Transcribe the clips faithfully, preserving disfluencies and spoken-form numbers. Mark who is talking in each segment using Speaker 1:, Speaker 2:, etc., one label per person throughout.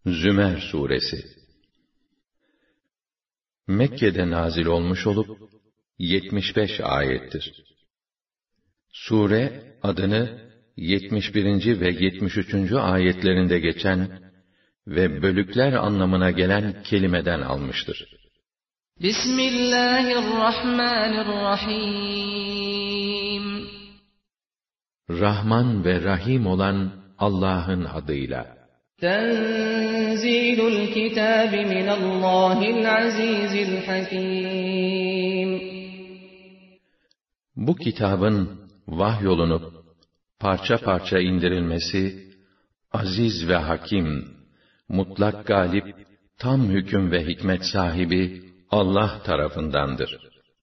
Speaker 1: Zümer Suresi Mekke'de nazil olmuş olup yetmiş beş ayettir. Sure adını yetmiş birinci ve yetmiş üçüncü ayetlerinde geçen ve bölükler anlamına gelen kelimeden almıştır.
Speaker 2: Bismillahirrahmanirrahim.
Speaker 1: Rahman ve Rahim olan Allah'ın adıyla.
Speaker 2: Tenzilul kitabi minallahil azizil hakim.
Speaker 1: Bu kitabın vahyolunup parça parça indirilmesi, aziz ve hakim, mutlak galip, tam hüküm ve hikmet sahibi Allah tarafındandır.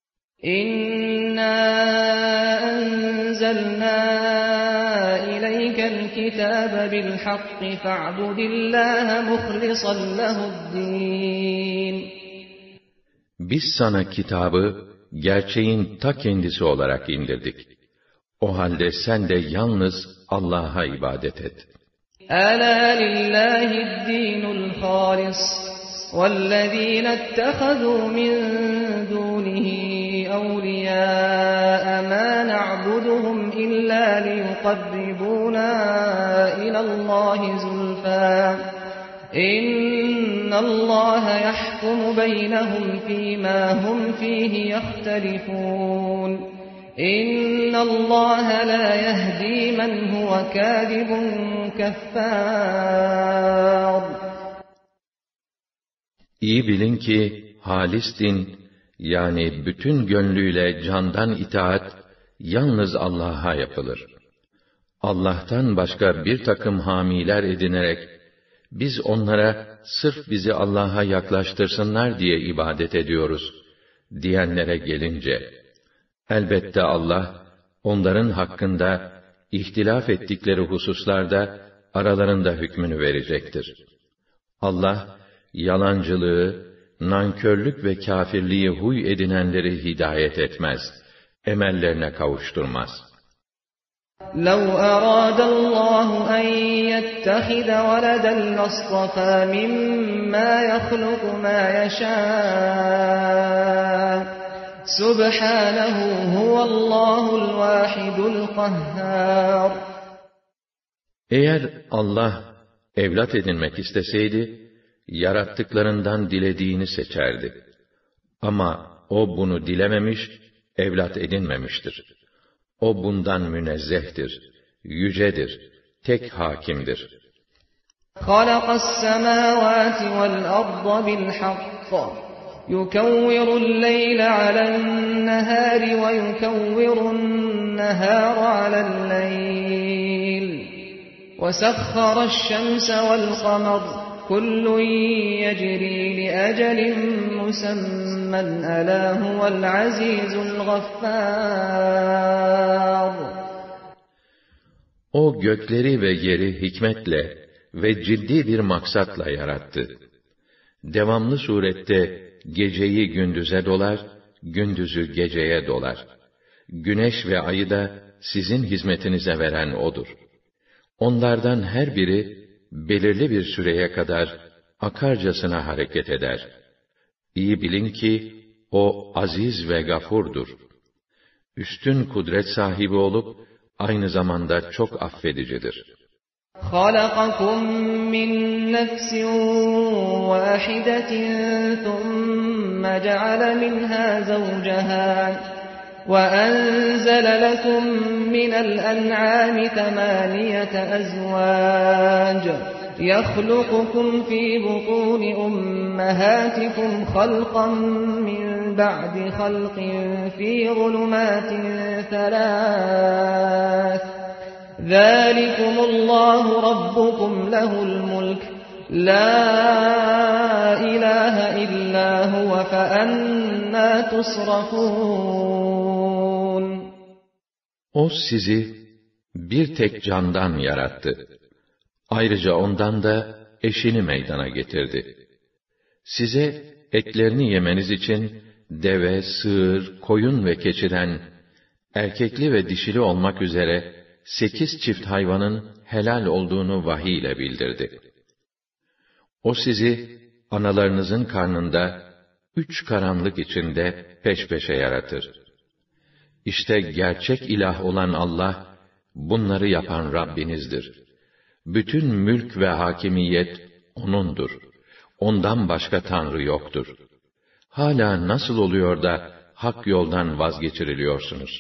Speaker 2: İnna enzelnâ ileykel kitâbe bil hakkı fa'budillâhe muhlisan lehu'd-dîn.
Speaker 1: Biz sana kitabı gerçeğin ta kendisi olarak indirdik. O halde sen de yalnız Allah'a ibadet et.
Speaker 2: Alâ lillâhi'd-dînul hâlis. وَالَّذ۪ينَ اتَّخَذُوا مِنْ دُونِهِ أَوْلِيَاءَ مَا نَعْبُدُهُمْ إِلَّا لِيُقَرِّبُونَا إِلَى اللّٰهِ زُلْفَى إِنَّ اللّٰهَ يَحْكُمُ بَيْنَهُمْ فِي مَا هُمْ فِيهِ يَخْتَلِفُونَ إِنَّ اللّٰهَ لَا يَهْدِي مَنْ هُوَ كَاذِبٌ كَفَّارٌ.
Speaker 1: İyi bilin ki halis din, yani bütün gönlüyle candan itaat, yalnız Allah'a yapılır. Allah'tan başka bir takım hamiler edinerek, biz onlara sırf bizi Allah'a yaklaştırsınlar diye ibadet ediyoruz, diyenlere gelince, elbette Allah, onların hakkında, ihtilaf ettikleri hususlarda, aralarında hükmünü verecektir. Allah, yalancılığı, nankörlük ve kâfirliği huy edinenleri hidayet etmez, emellerine kavuşturmaz.
Speaker 2: لَوْ أَرَادَ اللّٰهُ أَنْ يَتَّخِذَ وَلَدًا لَاصْطَفَى مِمَّا يَخْلُقُ مَا يَشَاءُ سُبْحَانَهُ هُوَ اللّٰهُ الْوَاحِدُ الْقَهَّارُ.
Speaker 1: Eğer Allah evlat edinmek isteseydi, yarattıklarından dilediğini seçerdi. Ama o bunu dilememiş, evlat edinmemiştir. O bundan münezzehtir, yücedir, tek hakimdir.
Speaker 2: خَلَقَ السَّمَاوَاتِ وَالْأَرْضَ بِالْحَقِّ يُكَوِّرُ اللَّيْلَ عَلَى النَّهَارِ وَيُكَوِّرُ النَّهَارَ عَلَى اللَّيْلِ وَسَخَّرَ الشَّمْسَ وَالْقَمَرَ كُلٌّ يَجْرِي لِأَجَلٍ مُّسَمًّى أَلَا هُوَ الْعَزِيزُ الْغَفَّارُ.
Speaker 1: O gökleri ve yeri hikmetle ve ciddi bir maksatla yarattı. Devamlı surette geceyi gündüze dolar, gündüzü geceye dolar. Güneş ve ayı da sizin hizmetinize veren O'dur. Onlardan her biri, belirli bir süreye kadar akarcasına hareket eder. İyi bilin ki o aziz ve gafurdur. Üstün kudret sahibi olup aynı zamanda çok affedicidir.
Speaker 2: خَلَقَكُم مِّن نَّفْسٍ وَاحِدَةٍ ثُمَّ جَعَلَ مِنْهَا زَوْجَهَا وَأَنزَلَ لَكُم مِّنَ الْأَنْعَامِ ثَمَانِيَةَ أَزْوَاجٍ يَخْلُقُكُمْ فِي بُطُونِ أُمَّهَاتِكُمْ خَلْقًا مِّن بَعْدِ خَلْقٍ فِي ظُلُمَاتٍ ثَلَاثٍ ذَٰلِكُمُ اللَّهُ رَبُّكُمْ لَهُ الْمُلْكُ لَا إِلَٰهَ إِلَّا هُوَ فَأَنَّىٰ تُصْرَفُونَ.
Speaker 1: O sizi bir tek candan yarattı. Ayrıca ondan da eşini meydana getirdi. Size etlerini yemeniz için deve, sığır, koyun ve keçiden, erkekli ve dişili olmak üzere sekiz çift hayvanın helal olduğunu vahiy ile bildirdi. O sizi analarınızın karnında üç karanlık içinde peş peşe yaratır. İşte gerçek ilah olan Allah, bunları yapan Rabbinizdir. Bütün mülk ve hakimiyet O'nundur. Ondan başka Tanrı yoktur. Hala nasıl oluyor da hak yoldan vazgeçiriliyorsunuz?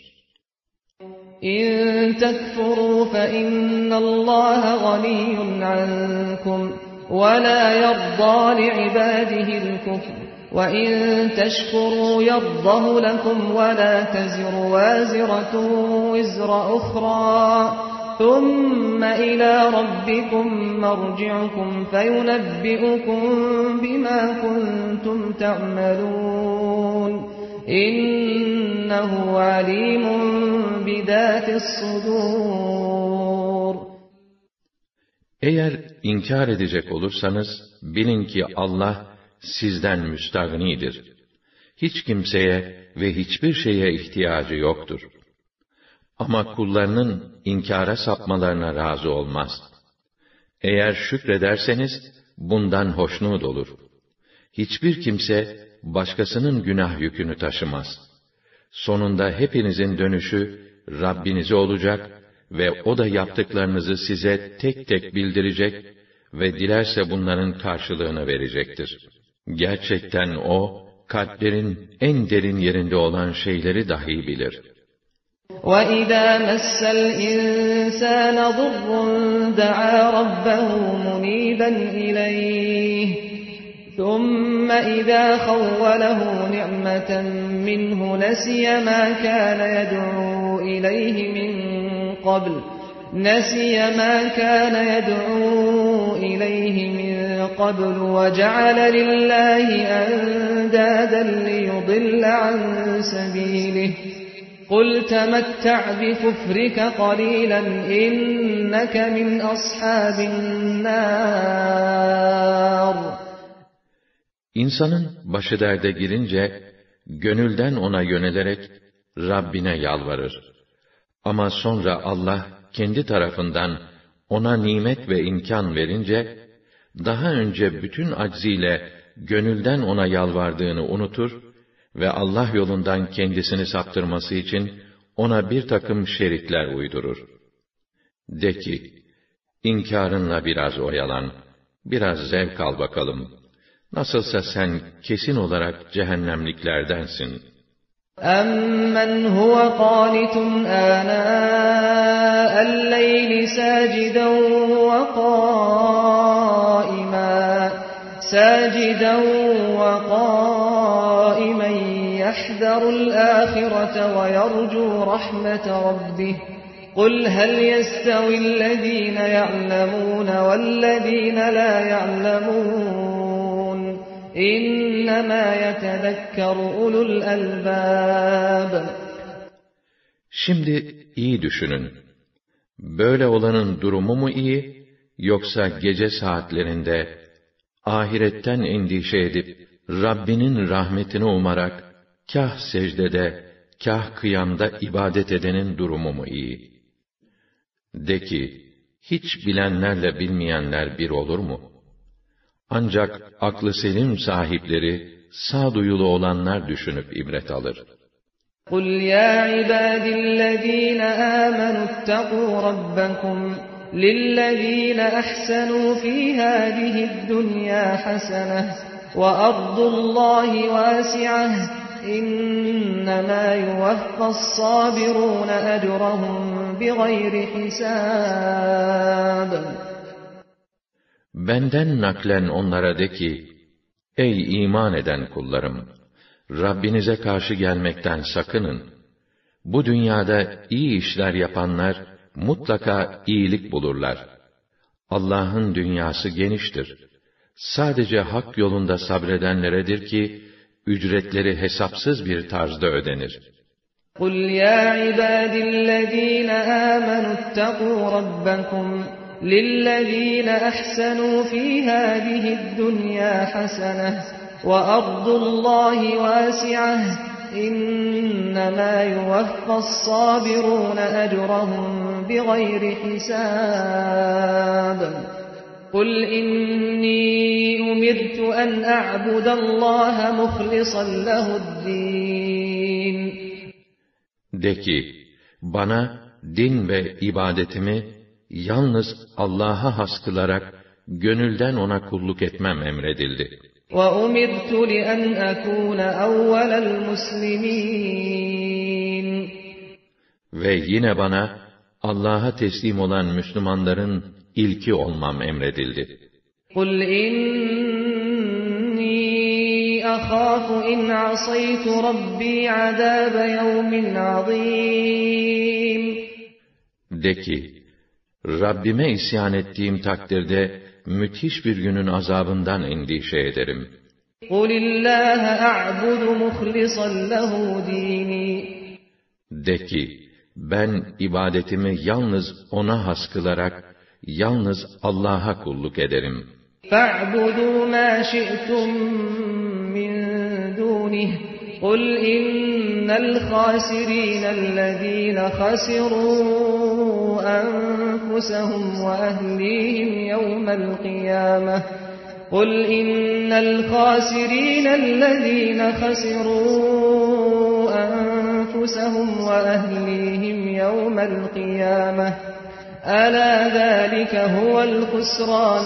Speaker 2: İn tekfurû fe innallâhe ganiyyun ankum ve lâ yerdâ li'ibâdihil kufr ve in teşkurû yerdahu lekum ve lâ teziru vâziratun vizra uhrâ ثُمَّ إِلَى رَبِّكُمْ مَرْجِعُكُمْ فَيُنَبِّئُكُم بِمَا كُنتُمْ تَعْمَلُونَ إِنَّهُ عَلِيمٌ بِذَاتِ الصُّدُورِ.
Speaker 1: Eğer inkar edecek olursanız, bilin ki Allah sizden müstagnidir. Hiç kimseye ve hiçbir şeye ihtiyacı yoktur. Ama kullarının inkara sapmalarına razı olmaz. Eğer şükrederseniz, bundan hoşnut olur. Hiçbir kimse, başkasının günah yükünü taşımaz. Sonunda hepinizin dönüşü, Rabbinize olacak ve O da yaptıklarınızı size tek tek bildirecek ve dilerse bunların karşılığını verecektir. Gerçekten O, kalplerin en derin yerinde olan şeyleri dahi bilir.
Speaker 2: وَإِذَا مَسَّ الْإِنسَانَ ضُرٌّ دَعَا رَبَّهُ مُنِيبًا إِلَيْهِ ثُمَّ إِذَا خَوَّلَهُ نِعْمَةً مِّنْهُ نَسِيَ مَا كَانَ يَدْعُو إِلَيْهِ مِن قَبْلُ نَسِيَ مَا كَانَ يَدْعُو إِلَيْهِ مِن قَبْلُ وَجَعَلَ لِلَّهِ أَندَادًا لِّيُضِلَّ عَن سَبِيلِهِ قُلْ تَمَتَّعْ بِكُفْرِكَ قَلِيلًا إِنَّكَ مِنْ أَصْحَابِ النَّارِ.
Speaker 1: İnsanın başı derde girince, gönülden ona yönelerek, Rabbine yalvarır. Ama sonra Allah, kendi tarafından, ona nimet ve imkan verince, daha önce bütün acziyle, gönülden ona yalvardığını unutur, ve Allah yolundan kendisini saptırması için ona bir takım şeritler uydurur. De ki, inkârınla biraz oyalan, biraz zevk al bakalım. Nasılsa sen kesin olarak cehennemliklerdensin.
Speaker 2: أَمَّنْ هُوَ قَانِتٌ آنَاءَ اللَّيْلِ سَاجِدًا وَقَائِمًا سَاجِدًا وَقَائِمًا يَحْذَرُ الْآخِرَةَ وَيَرْجُو رَحْمَةَ رَبِّهِ قُلْ هَلْ يَسْتَوِي الَّذِينَ يَعْلَمُونَ وَالَّذِينَ لَا يَعْلَمُونَ إِنَّمَا يَتَذَكَّرُ أُولُو الْأَلْبَابِ.
Speaker 1: Şimdi iyi düşünün. Böyle olanın durumu mu iyi, yoksa gece saatlerinde ahiretten endişe edip Rabbinin rahmetini umarak kâh secdede, kâh kıyamda ibadet edenin durumu mu iyi? De ki, hiç bilenlerle bilmeyenler bir olur mu? Ancak aklı selim sahipleri, sağduyulu olanlar düşünüp ibret alır.
Speaker 2: قُلْ يَا عِبَادِ الَّذ۪ينَ آمَنُوا اتَّقُوا رَبَّكُمْ لِلَّذ۪ينَ أَحْسَنُوا فِي هَذِهِ الدُّنْيَا حَسَنَةٌ وَأَرْضُ اللّٰهِ وَاسِعَةٌ إِنَّمَا يُوَفَّى الصَّابِرُونَ أَجْرَهُمْ بِغَيْرِ حِسَابٍ.
Speaker 1: Benden naklen onlara de ki, ey iman eden kullarım! Rabbinize karşı gelmekten sakının. Bu dünyada iyi işler yapanlar, mutlaka iyilik bulurlar. Allah'ın dünyası geniştir. Sadece hak yolunda sabredenleredir ki, ücretleri hesapsız bir tarzda ödenir.
Speaker 2: قُلْ يَا عِبَادِ الَّذ۪ينَ آمَنُوا اتَّقُوا رَبَّكُمْ لِلَّذ۪ينَ أَحْسَنُوا فِي هَذِهِ الدُّنْيَا حَسَنَةٌ وَأَرْضُ اللّٰهِ وَاسِعَةٌ إِنَّمَا يُوَفَّى الصَّابِرُونَ أَجْرَهُمْ بِغَيْرِ حِسَابٍ. قُلْ إِنِّي أُمِرْتُ أَنْ أَعْبُدَ اللّٰهَ مُخْلِصًا لَهُ الدِّينَ.
Speaker 1: De ki, bana din ve ibadetimi yalnız Allah'a has kılarak gönülden ona kulluk etmem emredildi.
Speaker 2: وَأُمِرْتُ لِأَنْ أَكُونَ أَوَّلَ الْمُسْلِمِينَ.
Speaker 1: Ve yine bana Allah'a teslim olan Müslümanların ilki olmam emredildi.
Speaker 2: قُلْ إِنِّي أَخَافُ إِنْ عَصَيْتُ رَبِّي عَذَابَ يَوْمٍ عَظِيمٍ.
Speaker 1: De ki, Rabbime isyan ettiğim takdirde müthiş bir günün azabından endişe ederim.
Speaker 2: قُلِ اللّٰهَ أَعْبُدُ مُخْلِصًا لَهُ دِينِي.
Speaker 1: De ki, ben ibadetimi yalnız ona has kılarak, yalnız Allah'a kulluk ederim.
Speaker 2: فَاعْبُدُوا مَا شِئْتُمْ مِنْ دُونِهِ قُلْ إِنَّ الْخَاسِرِينَ الَّذ۪ينَ خَسِرُوا أَنفُسَهُمْ وَأَهْلِيهِمْ يَوْمَ الْقِيَامَةِ قُلْ إِنَّ الْخَاسِرِينَ الَّذ۪ينَ خَسِرُوا أَنفُسَهُمْ وَأَهْلِيهِمْ يَوْمَ الْقِيَامَةِ أَلَا ذَٰلِكَ هُوَ الْخُسْرَانُ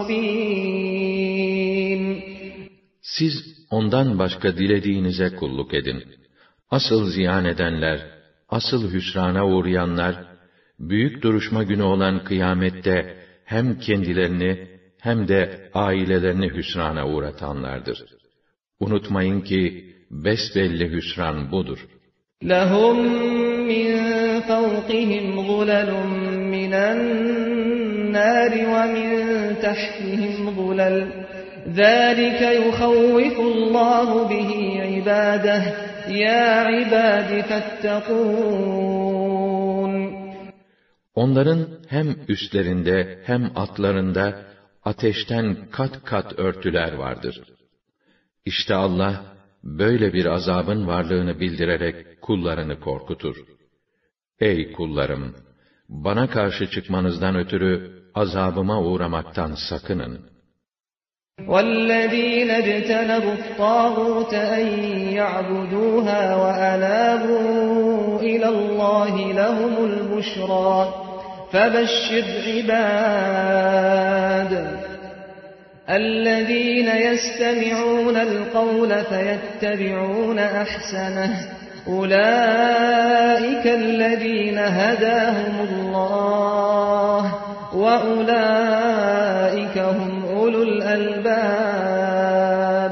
Speaker 2: الْمُب۪ينُ.
Speaker 1: Siz ondan başka dilediğinize kulluk edin. Asıl ziyan edenler, asıl hüsrana uğrayanlar, büyük duruşma günü olan kıyamette hem kendilerini hem de ailelerini hüsrana uğratanlardır. Unutmayın ki besbelli hüsran budur.
Speaker 2: لَهُمْ مِنْ فَوْقِهِمْ غُلَلٌ مِنَ النَّارِ وَمِنْ تَحْتِهِمْ غُلَلٌ ذَٰلِكَ يُخَوِّفُ اللّٰهُ بِهِ عِبَادَهُ يَا عِبَادِ فَاتَّقُونَ.
Speaker 1: Onların hem üstlerinde hem altlarında ateşten kat kat örtüler vardır. İşte Allah böyle bir azabın varlığını bildirerek kullarını korkutur. Ey kullarım! Bana karşı çıkmanızdan ötürü azabıma uğramaktan sakının.
Speaker 2: وَالَّذ۪ينَ اجْتَنَبُوا الطَّاغُوتَ أَنْ يَعْبُدُوهَا وَأَنَابُوا إِلَى اللّٰهِ لَهُمُ الْبُشْرَى فَبَشِّرْ عِبَادِ الَّذ۪ينَ يَسْتَمِعُونَ الْقَوْلَ فَيَتَّبِعُونَ أَحْسَنَهُ أُولَٰئِكَ الَّذ۪ينَ هَدَاهُمُ اللّٰهُ وَأُولَٰئِكَ هُمْ أُولُو الْأَلْبَابِ.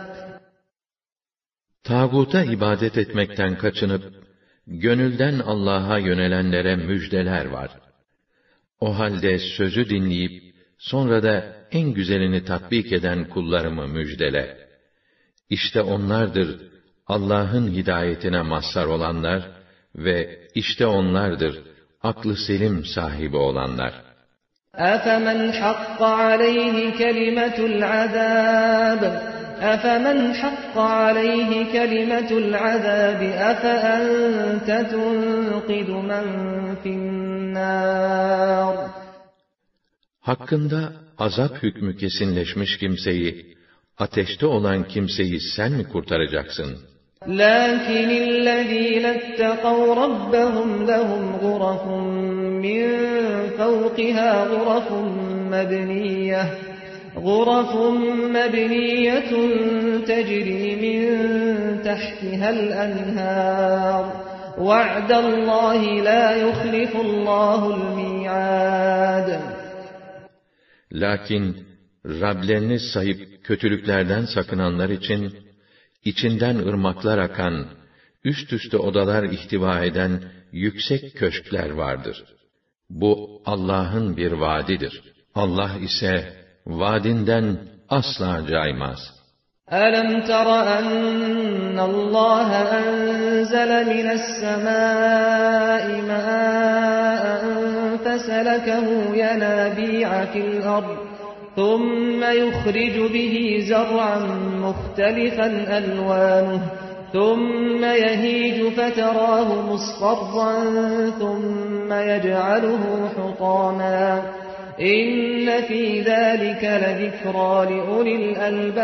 Speaker 1: Tağuta ibadet etmekten kaçınıp, gönülden Allah'a yönelenlere müjdeler var. O halde sözü dinleyip, sonra da en güzelini tatbik eden kullarımı müjdele. İşte onlardır Allah'ın hidayetine mazhar olanlar ve işte onlardır aklı selim sahibi olanlar.
Speaker 2: أَفَمَنْ حَقَّ عَلَيْهِ كَلِمَةُ الْعَذَابِ أَفَمَنْ حَقَّ عَلَيْهِ كَلِمَةُ الْعَذَابِ أَفَأَنْتَ تُنْقِذُ مَنْ فِي النَّارِ.
Speaker 1: Hakkında azap hükmü kesinleşmiş kimseyi, ateşte olan kimseyi sen mi kurtaracaksın?
Speaker 2: لَكِنِ الَّذ۪ينَ اتَّقَوْا رَبَّهُمْ لَهُمْ غُرَفٌ مِّن فَوْقِهَا غُرَفٌ مَّبْنِيَّةٌ غُرَفٌ مَّبْنِيَّةٌ تَجْرِي مِن تَحْتِهَا الْأَنْهَارُ وَعْدَ اللّٰهِ لَا يُخْلِفُ اللّٰهُ الْمِيعَادَ.
Speaker 1: Lakin Rablerini sayıp kötülüklerden sakınanlar için, içinden ırmaklar akan, üst üste odalar ihtiva eden yüksek köşkler vardır. Bu Allah'ın bir vaadidir. Allah ise vaadinden asla caymaz.
Speaker 2: أَلَمْ تَرَ أَنَّ اللّٰهَ أَنزَلَ مِنَ السَّمَاءِ مَاءً فَسَلَكَهُ يَنَابِيعَ فِي الْأَرْضِ ثُمَّ يُخْرِجُ بِهِ زَرْعًا مُخْتَلِفًا أَلْوَانُهُ ثُمَّ يَهِيجُ فَتَرَاهُ مُصْفَرًّا ثُمَّ يَجْعَلُهُ حُطَامًا İnne fî zâlike lezikrâ liulil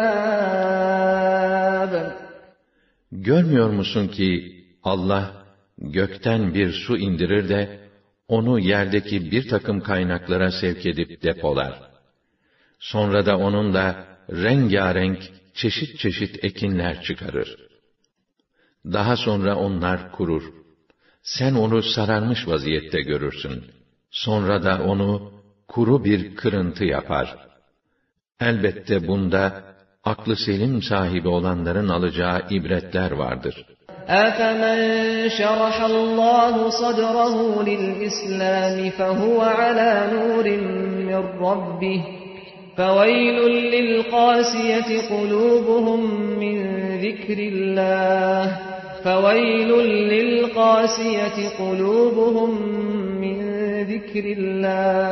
Speaker 2: albâb.
Speaker 1: Görmüyor musun ki Allah gökten bir su indirir de onu yerdeki bir takım kaynaklara sevk edip depolar. Sonra da onunla rengarenk çeşit çeşit ekinler çıkarır. Daha sonra onlar kurur. Sen onu sararmış vaziyette görürsün. Sonra da onu kuru bir kırıntı yapar. Elbette bunda aklı selim sahibi olanların alacağı ibretler vardır.
Speaker 2: أَفَمَنْ شَرَحَ اللّٰهُ صَدْرَهُ لِلْإِسْلَامِ فَهُوَ عَلَى نُورٍ مِّنْ رَبِّهِ فَوَيْلٌ لِلْقَاسِيَةِ قُلُوبُهُمْ مِنْ ذِكْرِ اللّٰهِ فَوَيْلٌ لِلْقَاسِيَةِ قُلُوبُهُمْ مِنْ ذِكْرِ اللّٰهِ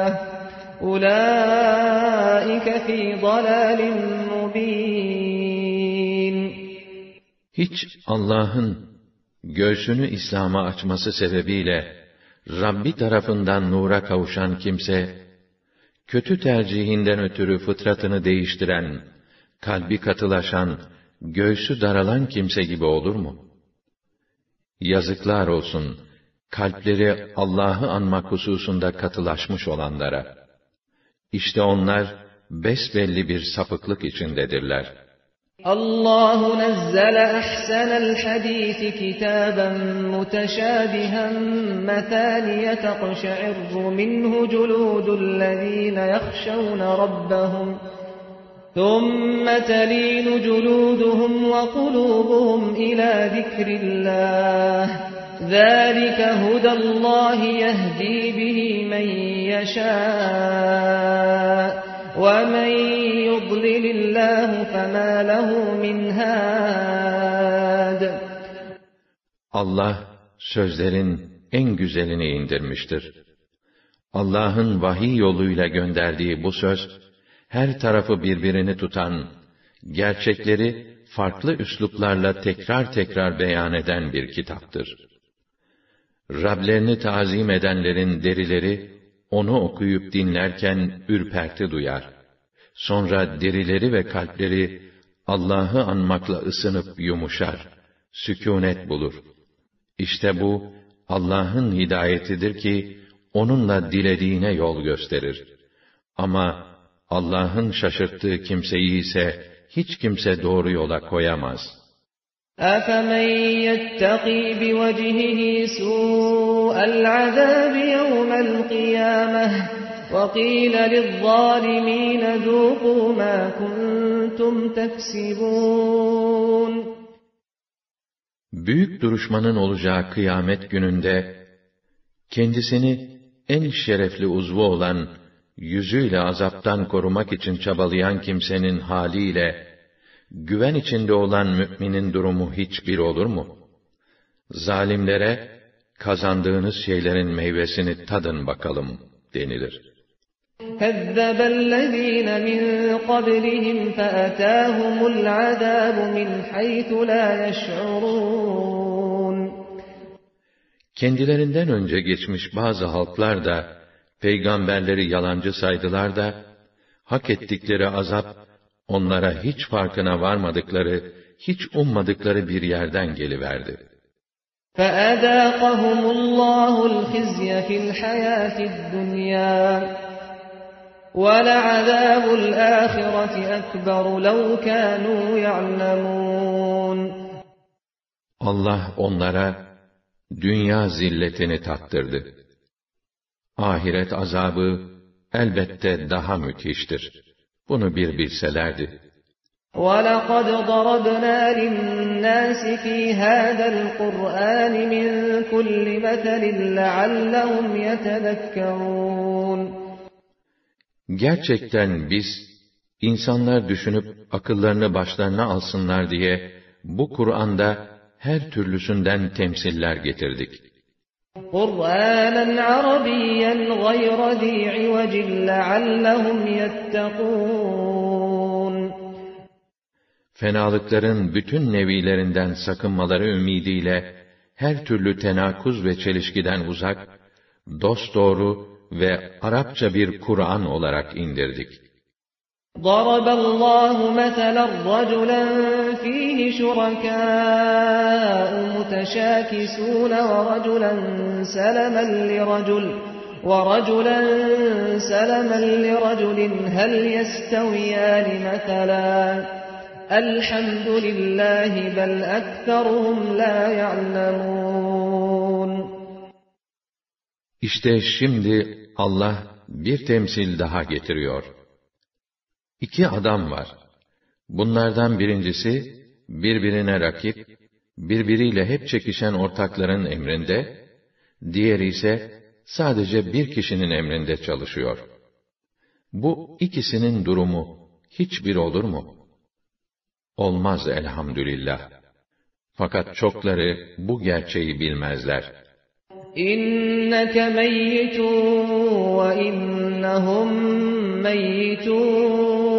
Speaker 2: أُولَٰئِكَ فِي ضَلَالٍ مُّبِينٍ.
Speaker 1: Hiç Allah'ın göğsünü İslam'a açması sebebiyle Rabbi tarafından nura kavuşan kimse, kötü tercihinden ötürü fıtratını değiştiren, kalbi katılaşan, göğsü daralan kimse gibi olur mu? Yazıklar olsun, kalpleri Allah'ı anmak hususunda katılaşmış olanlara. İşte onlar, besbelli bir sapıklık içindedirler.
Speaker 2: Allahu nazzale ahsanal hadisi kitaben muteşabihen metaniye teqşe'irru minhu culudul-lezîne yahşavne rabbahum ثُمَّ تَلِينُ جُلُودُهُمْ وَقُلُوبُهُمْ إِلَى ذِكْرِ اللّٰهِ ذَٰلِكَ هُدَى اللّٰهِ يَهْدِي بِهِ مَنْ يَشَاءُ وَمَنْ يُضْلِلِ اللّٰهُ فَمَا لَهُ مِنْ هَادٍ.
Speaker 1: Allah sözlerin en güzelini indirmiştir. Allah'ın vahiy yoluyla gönderdiği bu söz, her tarafı birbirini tutan, gerçekleri farklı üsluplarla tekrar tekrar beyan eden bir kitaptır. Rablerini tazim edenlerin derileri, onu okuyup dinlerken ürperti duyar. Sonra derileri ve kalpleri, Allah'ı anmakla ısınıp yumuşar, sükûnet bulur. İşte bu, Allah'ın hidayetidir ki, onunla dilediğine yol gösterir. Ama, Allah'ın şaşırttığı kimseyi ise hiç kimse doğru yola koyamaz.
Speaker 2: أَفَمَنْ يَتَّقِي بِوَجْهِهِ سُوءَ الْعَذَابِ يَوْمَ الْقِيَامَةِ وَقِيلَ لِلظَّالِمِينَ ذُوقُوا مَا كُنْتُمْ تَكْسِبُونَ.
Speaker 1: Büyük duruşmanın olacağı kıyamet gününde, kendisini en şerefli uzvu olan, yüzüyle azaptan korumak için çabalayan kimsenin haliyle, güven içinde olan müminin durumu hiçbir olur mu? Zalimlere, kazandığınız şeylerin meyvesini tadın bakalım denilir.
Speaker 2: كَذَّبَ الَّذ۪ينَ مِنْ قَبْلِهِمْ فَأَتَاهُمُ الْعَذَابُ مِنْ حَيْثُ لَا يَشْعُرُونَ.
Speaker 1: Kendilerinden önce geçmiş bazı halklar da, peygamberleri yalancı saydılar da, hak ettikleri azap, onlara hiç farkına varmadıkları, hiç ummadıkları bir yerden geliverdi.
Speaker 2: فَأَذَاقَهُمُ اللّٰهُ الْخِزْيَ فِي الْحَيَاةِ الدُّنْيَا وَلَعَذَابُ الْآخِرَةِ أَكْبَرُ لَوْ كَانُوا يَعْلَمُونَ.
Speaker 1: Allah onlara dünya zilletini tattırdı. Ahiret azabı elbette daha müthiştir. Bunu bir bilselerdi.
Speaker 2: وَلَقَدْ ضَرَبْنَا لِلنَّاسِ فِي هَذَا الْقُرْآنِ مِنْ كُلِّ مَثَلٍ لَعَلَّهُمْ يَتَذَكَّرُونَ.
Speaker 1: Gerçekten biz, insanlar düşünüp akıllarını başlarına alsınlar diye, bu Kur'an'da her türlüsünden temsiller getirdik.
Speaker 2: قُرْآنًا عَرَبِيًّا غَيْرَ ذِي عِوَجٍ لَعَلَّهُمْ يَتَّقُونَ.
Speaker 1: Fenalıkların bütün nevilerinden sakınmaları ümidiyle, her türlü tenakuz ve çelişkiden uzak, dosdoğru ve Arapça bir Kur'an olarak indirdik.
Speaker 2: ضرب الله مثلا رجلا فيه شركاء متشاكسون ورجلا سلما لرجل ورجلا سلما لرجل هل يستويان مثلا الحمد لله بل أكثرهم لا يعلمون.
Speaker 1: İşte şimdi Allah bir temsil daha getiriyor. İki adam var. Bunlardan birincisi, birbirine rakip, birbiriyle hep çekişen ortakların emrinde, diğeri ise sadece bir kişinin emrinde çalışıyor. Bu ikisinin durumu hiçbir olur mu? Olmaz elhamdülillah. Fakat çokları bu gerçeği bilmezler.
Speaker 2: İnneke meyyitun ve innehum meyyitun.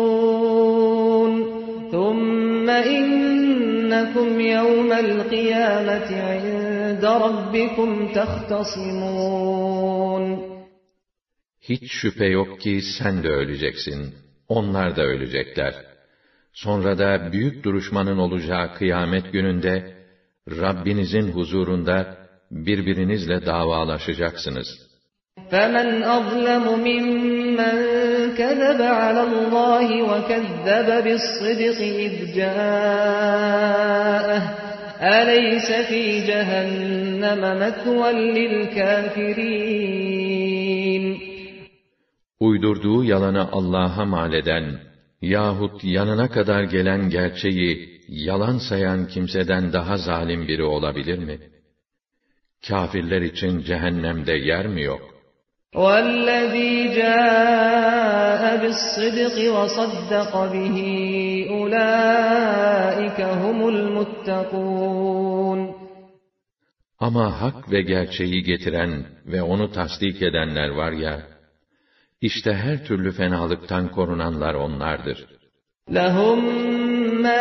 Speaker 2: Thumme innekum yevmel kıyameti inde rabbikum tehtasimun.
Speaker 1: Hiç şüphe yok ki sen de öleceksin, onlar da ölecekler. Sonra da büyük duruşmanın olacağı kıyamet gününde, Rabbinizin huzurunda birbirinizle davalaşacaksınız.
Speaker 2: فَمَنْ أَظْلَمُ مِمَّنْ كَذَبَ عَلَى اللّٰهِ وَكَذَّبَ بِالصِّدْقِ إِذْ جَاءَهُ أَلَيْسَ فِي جَهَنَّمَ مَثْوًى لِلْكَافِرِينَ.
Speaker 1: Uydurduğu yalanı Allah'a mal eden yahut yanına kadar gelen gerçeği yalan sayan kimseden daha zalim biri olabilir mi? Kâfirler için cehennemde yer mi yok?
Speaker 2: وَالَّذ۪ي جَاءَ بِالصِّدْقِ وَصَدَّقَ بِهِ أُولَٰئِكَ هُمُ الْمُتَّقُونَ.
Speaker 1: Ama hak ve gerçeği getiren ve onu tasdik edenler var ya, İşte her türlü fenalıktan korunanlar onlardır.
Speaker 2: لَهُمْ مَا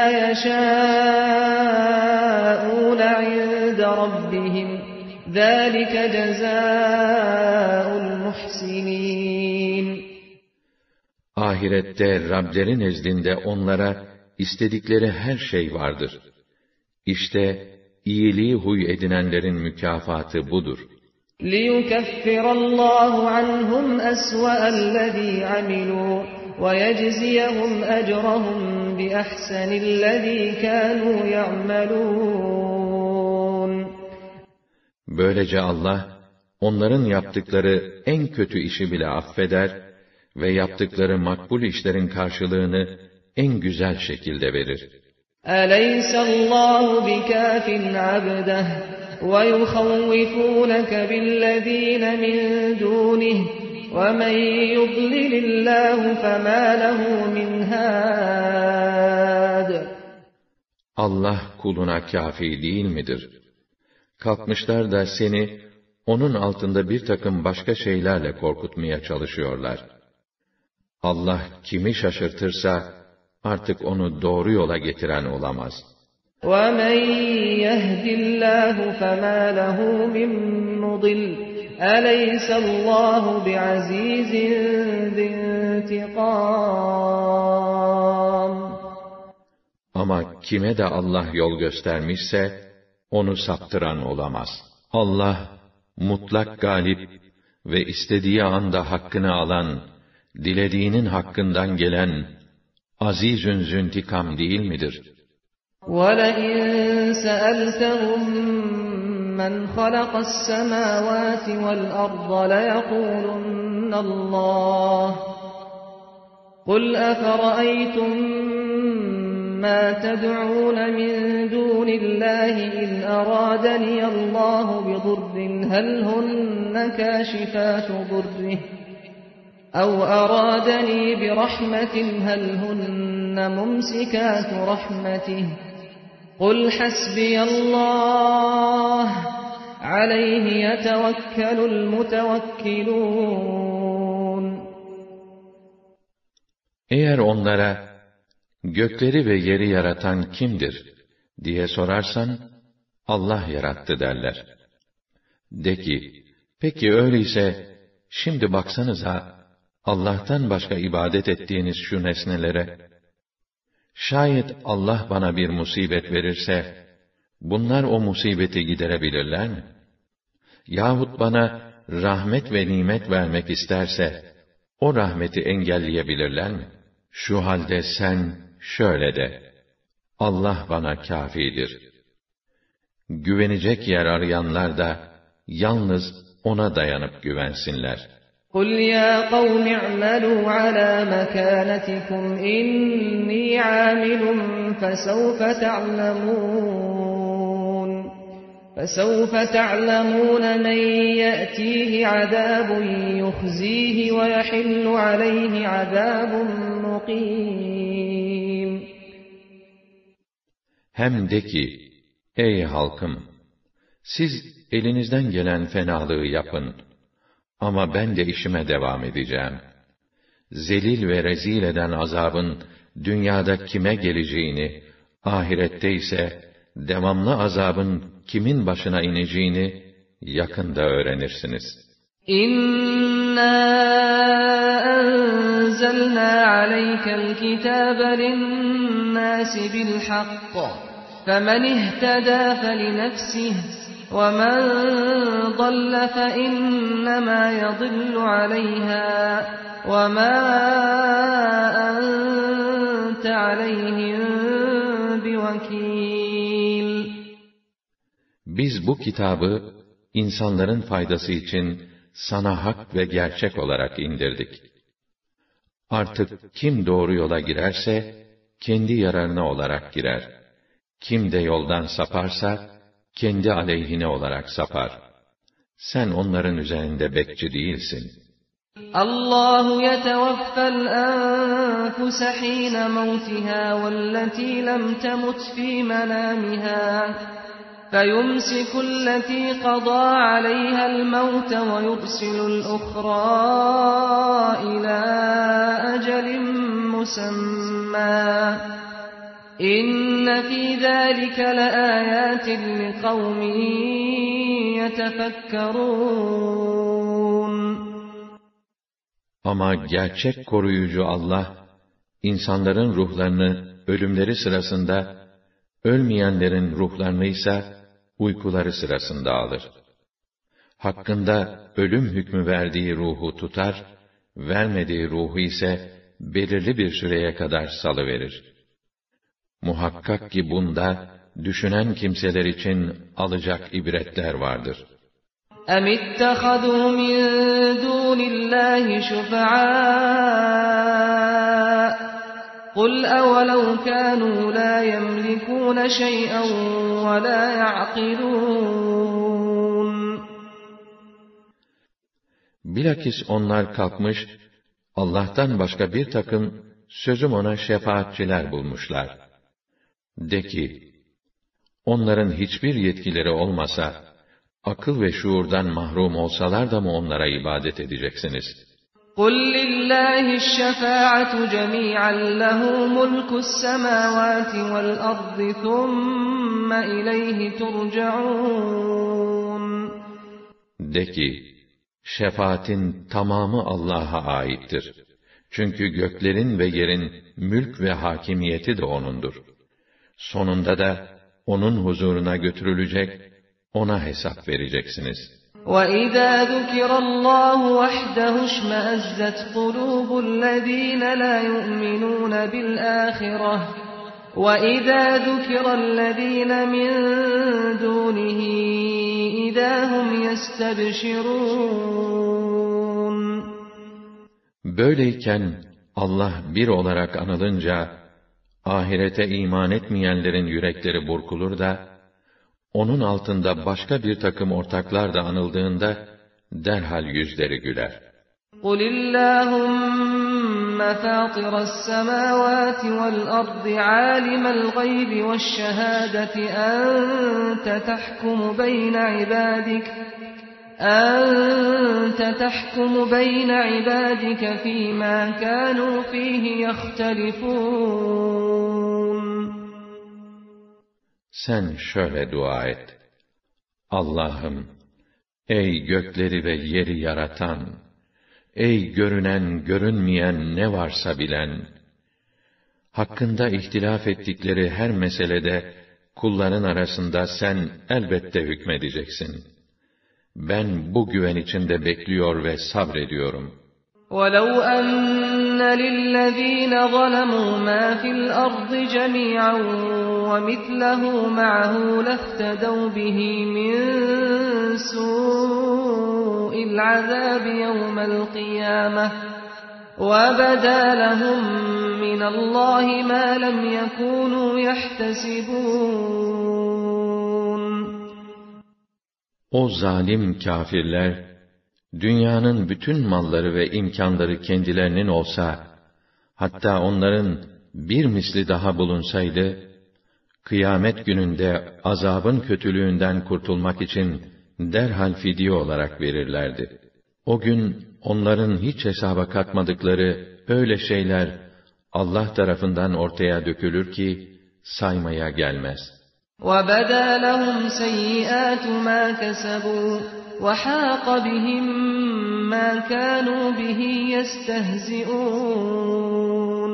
Speaker 2: يَشَاءُونَ عِندَ رَبِّهِمْ ذَٰلِكَ جَزَاءُ الْمُحْسِنِينَ.
Speaker 1: Ahirette Rableri nezdinde onlara istedikleri her şey vardır. İşte iyiliği huy edinenlerin mükafatı budur.
Speaker 2: لِيُكَفِّرَ اللّٰهُ عَنْهُمْ أَسْوَأَ الَّذ۪ي عَمِلُوا وَيَجْزِيَهُمْ أَجْرَهُمْ بِأَحْسَنِ الَّذ۪ي كَانُوا يَعْمَلُونَ.
Speaker 1: Böylece Allah, onların yaptıkları en kötü işi bile affeder ve yaptıkları makbul işlerin karşılığını en güzel şekilde verir.
Speaker 2: أَلَيْسَ اللّٰهُ بِكَافٍ عَبْدَهُ وَيُخَوِّفُونَكَ بِالَّذ۪ينَ مِنْ دُونِهِ وَمَنْ يُضْلِلِ اللّٰهُ فَمَا لَهُ مِنْ هَادٍ.
Speaker 1: Allah kuluna kâfi değil midir? Kalkmışlar da seni, onun altında bir takım başka şeylerle korkutmaya çalışıyorlar. Allah kimi şaşırtırsa, artık onu doğru yola getiren olamaz.
Speaker 2: وَمَنْ يَهْدِ اللّٰهُ فَمَا لَهُ مِنْ مُضِلٍّ أَلَيْسَ اللّٰهُ بِعَز۪يزٍ ذِي انْتِقَامٍ.
Speaker 1: Ama kime de Allah yol göstermişse, onu saptıran olamaz. Allah, mutlak galip ve istediği anda hakkını alan, dilediğinin hakkından gelen, azizün züntikam değil midir?
Speaker 2: وَلَئِنْ سَأَلْتَهُمْ مَنْ خَلَقَ السَّمَاوَاتِ وَالْأَرْضَ لَيَقُولُنَّ اللّٰهُ قُلْ أَفَرَأَيْتُمْ مَا تَدْعُونَ مِنْ دُونِ اللّٰهِ إِنْ أَرَادَنِيَ اللّٰهُ بِضُرٍّ هَلْ هُنَّ كَاشِفَاتُ ضُرِّهِ أَوْ أَرَادَنِي بِرَحْمَةٍ هَلْ هُنَّ مُمْسِكَاتُ رَحْمَتِهِ قُلْ حَسْبِيَ اللّٰهُ عَلَيْهِ يَتَوَكَّلُ الْمُتَوَكِّلُونَ.
Speaker 1: Eğer onlara, gökleri ve yeri yaratan kimdir diye sorarsan, Allah yarattı derler. De ki, peki öyleyse, şimdi baksanıza, Allah'tan başka ibadet ettiğiniz şu nesnelere, şayet Allah bana bir musibet verirse, bunlar o musibeti giderebilirler mi? Yahut bana rahmet ve nimet vermek isterse, o rahmeti engelleyebilirler mi? Şu halde sen şöyle de, Allah bana kâfidir. Güvenecek yer arayanlar da, yalnız ona dayanıp güvensinler.
Speaker 2: قُلْ يَا قَوْمِ اعْمَلُوا عَلَى مَكَانَتِكُمْ إِنِّي عَامِلٌ فَسَوْفَ تَعْلَمُونَ فَسَوْفَ تَعْلَمُونَ مَنْ يَأْتِيهِ عَذَابٌ يُخْزِيهِ وَيَحِلُّ عَلَيْهِ عَذَابٌ مُقِيمٌ.
Speaker 1: Hem de ki, ey halkım! Siz elinizden gelen fenalığı yapın. Ama ben de işime devam edeceğim. Zelil ve rezil eden azabın dünyada kime geleceğini, ahirette ise devamlı azabın kimin başına ineceğini yakında öğrenirsiniz.
Speaker 2: İnna enzelna aleykel kitabe linnâsi bil hakk. Femen ihtedâ felinefsihi. وَمَنْ ضَلَّ فَإِنَّمَا يَضِلُّ عَلَيْهَا وَمَا أَنْتَ عَلَيْهِمْ بِوَكِيلٍ.
Speaker 1: Biz bu kitabı insanların faydası için sana hak ve gerçek olarak indirdik. Artık kim doğru yola girerse kendi yararına olarak girer. Kim de yoldan saparsa kendi aleyhine olarak sapar. Sen onların üzerinde bekçi değilsin.
Speaker 2: Allahu yetevaffel enfuse hîne mevtiha velletî lem temut fî menâmiha feyumsiku alletî qadâ aleyhel mevte ve yursilul uhrâ ilâ ecelin musemmâ. İnne fî zâlike leâyâtin liqavmin yetefekkerûn.
Speaker 1: Ama gerçek koruyucu Allah, insanların ruhlarını ölümleri sırasında, ölmeyenlerin ruhlarını ise uykuları sırasında alır. Hakkında ölüm hükmü verdiği ruhu tutar, vermediği ruhu ise belirli bir süreye kadar salıverir. Muhakkak ki bunda düşünen kimseler için alacak ibretler vardır.
Speaker 2: اَمِ اتَّخَذُوا مِنْ دُونِ اللّٰهِ شُفَعَاءَ قُلْ أَوَلَوْ كَانُوا لَا يَمْلِكُونَ شَيْئًا وَلَا يَعْقِلُونَ.
Speaker 1: Bilakis onlar kalkmış, Allah'tan başka bir takım sözüm ona şefaatçiler bulmuşlar. De ki, onların hiçbir yetkileri olmasa, akıl ve şuurdan mahrum olsalar da mı onlara ibadet edeceksiniz?
Speaker 2: قُلْ لِلَّهِ الشَّفَاعَةُ جَمِيعًا لَهُ مُلْكُ السَّمَاوَاتِ وَالْأَرْضِ ثُمَّ إِلَيْهِ تُرْجَعُونَ.
Speaker 1: De ki, şefaatin tamamı Allah'a aittir. Çünkü göklerin ve yerin mülk ve hakimiyeti de O'nundur. Sonunda da onun huzuruna götürülecek, ona hesap vereceksiniz.
Speaker 2: وَإِذَا ذُكِرَ اللّٰهُ وَحْدَهُ اشْمَأَزَّتْ قُلُوبُ الَّذ۪ينَ لَا يُؤْمِنُونَ بِالْآخِرَةِ وَإِذَا ذُكِرَ الَّذ۪ينَ مِنْ دُونِهِ إِذَا هُمْ يَسْتَبْشِرُونَ.
Speaker 1: Böyleyken Allah bir olarak anılınca, ahirete iman etmeyenlerin yürekleri burkulur da, onun altında başka bir takım ortaklar da anıldığında, derhal yüzleri güler.
Speaker 2: قُلِ اللّٰهُمَّ فَاطِرَ السَّمَاوَاتِ وَالْأَرْضِ عَالِمَ الْغَيْبِ وَالشَّهَادَةِ أَنْتَ تَحْكُمُ بَيْنَ عِبَادِكَ أَنْتَ تَحْكُمُ بَيْنَ عِبَادِكَ فِي مَا كَانُوا فِيهِ يَخْتَلِفُونَ.
Speaker 1: Sen şöyle dua et. Allah'ım, ey gökleri ve yeri yaratan, Ey görünen, görünmeyen ne varsa bilen! Hakkında ihtilaf ettikleri her meselede, kulların arasında sen elbette hükmedeceksin. Ben bu güven içinde bekliyor ve sabrediyorum.
Speaker 2: وَلَوْ أَنَّ لِلَّذ۪ينَ ظَلَمُوا مَا فِي الْأَرْضِ جَمِيعًا وَمِثْلَهُ مَعَهُ لَافْتَدَوْا بِهِ مِنْ سُوءِ الْعَذَابِ يَوْمَ الْقِيَامَةِ وَبَدَا لَهُمْ مِنَ اللّٰهِ مَا لَمْ يَكُونُوا يَحْتَسِبُونَ.
Speaker 1: O zalim kâfirler, dünyanın bütün malları ve imkanları kendilerinin olsa, hatta onların bir misli daha bulunsaydı, kıyamet gününde azabın kötülüğünden kurtulmak için derhal fidye olarak verirlerdi. O gün onların hiç hesaba katmadıkları öyle şeyler Allah tarafından ortaya dökülür ki saymaya gelmez.
Speaker 2: وَبَدَا لَهُمْ سَيِّئَاتُ مَا كَسَبُوا وَحَاقَ بِهِمْ مَا كَانُوا بِهِ يَسْتَهْزِئُونَ.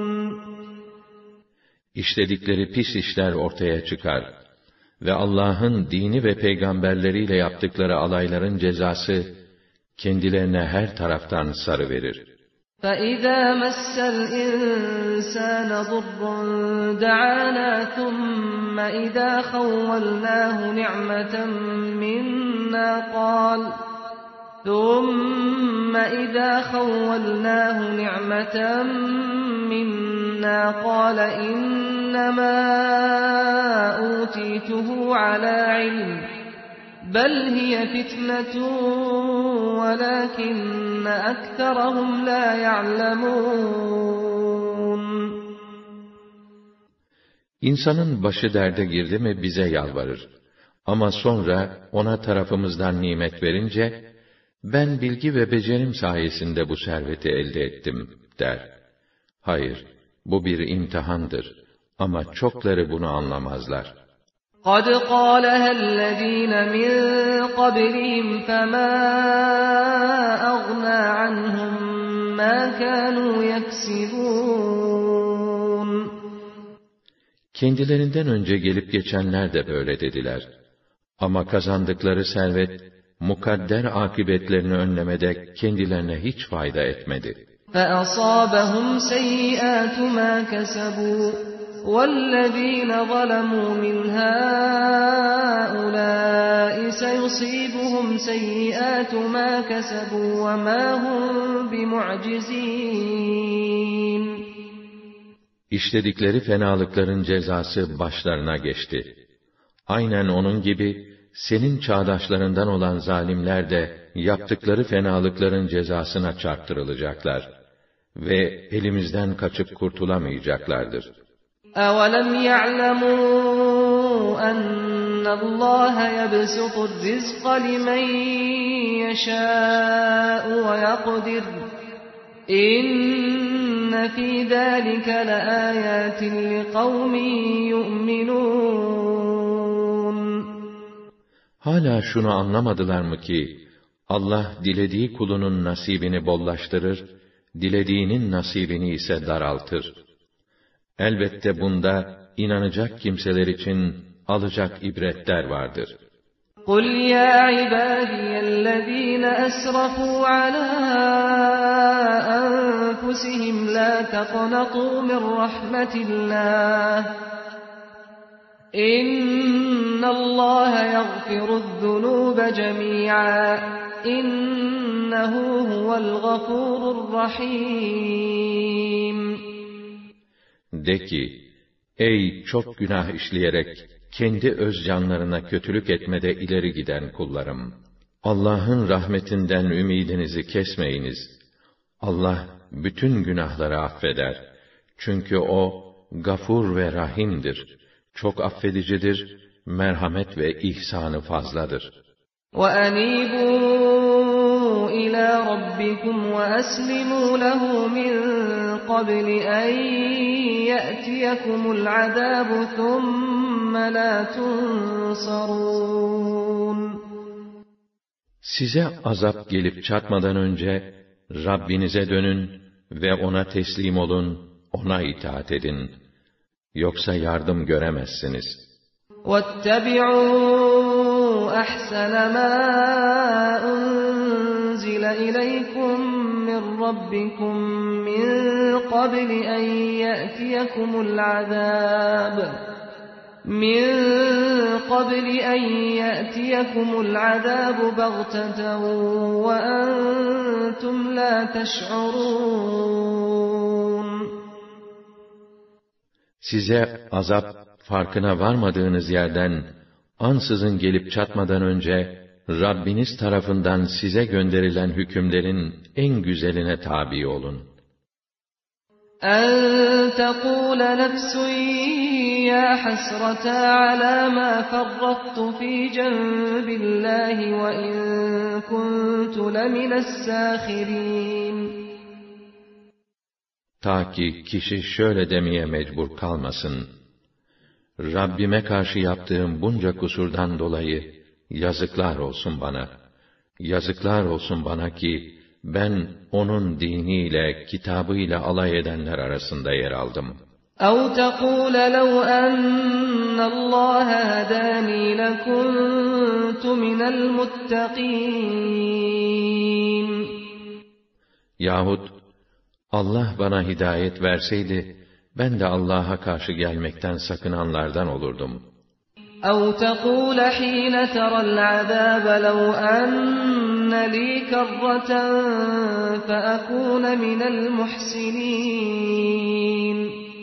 Speaker 1: İşledikleri pis işler ortaya çıkar ve Allah'ın dini ve peygamberleriyle yaptıkları alayların cezası kendilerine her taraftan sarıverir.
Speaker 2: فَإِذَا مَسَّ الْإِنسَانَ ضُرٌّ دَعَانَا ثُمَّ إِذَا خَوَّلْنَاهُ نِعْمَةً مِنَّا قَالَ ثُمَّ إِذَا خَوَّلْنَاهُ نِعْمَةً مِنَّا قَالَ إِنَّمَا أُوتِيتُهُ عَلَى عِلْمٍ بَلْ هِيَ فِتْنَةٌ وَلَكِنَّ أَكْثَرَهُمْ لَا يَعْلَمُونَ.
Speaker 1: İnsanın başı derde girdi mi bize yalvarır. Ama sonra ona tarafımızdan nimet verince, ben bilgi ve becerim sayesinde bu serveti elde ettim der. Hayır, bu bir imtihandır. Ama çokları bunu anlamazlar.
Speaker 2: قَدْ قَالَهَا الَّذ۪ينَ مِنْ قَبْلِهِمْ فَمَا أَغْنَى عَنْهُمْ مَا كَانُوا يَكْسِبُونَ.
Speaker 1: Kendilerinden önce gelip geçenler de böyle dediler. Ama kazandıkları servet, mukadder akıbetlerini önlemede kendilerine hiç fayda etmedi.
Speaker 2: فَأَصَابَهُمْ سَيِّئَاتُ مَا كَسَبُوا وَالَّذ۪ينَ ظَلَمُوا مِنْ هَٰؤُلَاءِ سَيُصِيبُهُمْ سَيِّئَاتُ مَا كَسَبُوا وَمَا هُمْ بِمُعْجِزِينَ.
Speaker 1: İşledikleri fenalıkların cezası başlarına geçti. Aynen onun gibi, senin çağdaşlarından olan zalimler de yaptıkları fenalıkların cezasına çarptırılacaklar ve elimizden kaçıp kurtulamayacaklardır.
Speaker 2: أَوَلَمْ يَعْلَمُوا أَنَّ اللّٰهَ يَبْسُطُ الرِّزْقَ لِمَنْ يَشَاءُ وَيَقْدِرُ إِنَّ فِي ذَٰلِكَ لَآيَاتٍ لِقَوْمٍ يُؤْمِنُونَ.
Speaker 1: Hala şunu anlamadılar mı ki, Allah dilediği kulunun nasibini bollaştırır, dilediğinin nasibini ise daraltır. Elbette bunda inanacak kimseler için alacak ibretler vardır.
Speaker 2: قُلْ يَا عِبَادِيَ الَّذ۪ينَ أَسْرَفُوا عَلَى أَنفُسِهِمْ لَا تَقْنَطُوا مِنْ رَحْمَةِ اللّٰهِ إِنَّ اللّٰهَ يَغْفِرُ الذُّنُوبَ جَمِيعًا إِنَّهُ هُوَ الْغَفُورُ الرَّحِيمُ.
Speaker 1: De ki, ey çok günah işleyerek kendi öz canlarına kötülük etmede ileri giden kullarım! Allah'ın rahmetinden ümidinizi kesmeyiniz. Allah bütün günahları affeder. Çünkü O, Gafur ve Rahim'dir. Çok affedicidir, merhamet ve ihsanı fazladır.
Speaker 2: وَأَنِيبُوا إِلَى رَبِّكُمْ وَأَسْلِمُوا لَهُ مِنْ قَبْلِ أَنْ يَأْتِيَكُمُ الْعَذَابُ ثُمَّ لَا تُنْصَرُونَ.
Speaker 1: Size azap gelip çatmadan önce, Rabbinize dönün ve ona teslim olun, ona itaat edin. Yoksa yardım göremezsiniz.
Speaker 2: وَاتَّبِعُوا أَحْسَنَ مَا أُنْزِلَ إِلَيْكُمْ مِنْ رَبِّكُمْ مِنْ قَبْلِ أَنْ يَأْتِيَكُمُ الْعَذَابُ مِنْ قَبْلِ أَنْ يَأْتِيَكُمُ الْعَذَابُ بَغْتَةً وَأَنْتُمْ لَا تَشْعُرُونَ
Speaker 1: Size azap farkına varmadığınız yerden ansızın gelip çatmadan önce Rabbiniz tarafından size gönderilen hükümlerin en güzeline tabi olun.
Speaker 2: أَنْ تَقُولَ نَفْسٌ يَا حَسْرَتَا عَلَى مَا فَرَّطْتُ فِي جَنْبِ اللّٰهِ وَإِنْ كُنْتُ لَمِنَ السَّاخِرِينَ
Speaker 1: Ta ki kişi şöyle demeye mecbur kalmasın: Rabbime karşı yaptığım bunca kusurdan dolayı yazıklar olsun bana. Yazıklar olsun bana ki ben onun diniyle, kitabıyla alay edenler arasında yer aldım.
Speaker 2: اَوْ تَقُولَ لَوْ أَنَّ اللّٰهَ هَدَانِي لَكُنْتُ مِنَ الْمُتَّقِينَ
Speaker 1: Yahut Allah bana hidayet verseydi, ben de Allah'a karşı gelmekten sakınanlardan olurdum.
Speaker 2: اَوْ تَقُولَ حِينَ تَرَى الْعَذَابَ لَوْ أَنَّ لِي كَرَّةً فَأَكُونَ مِنَ الْمُحْسِنِينَ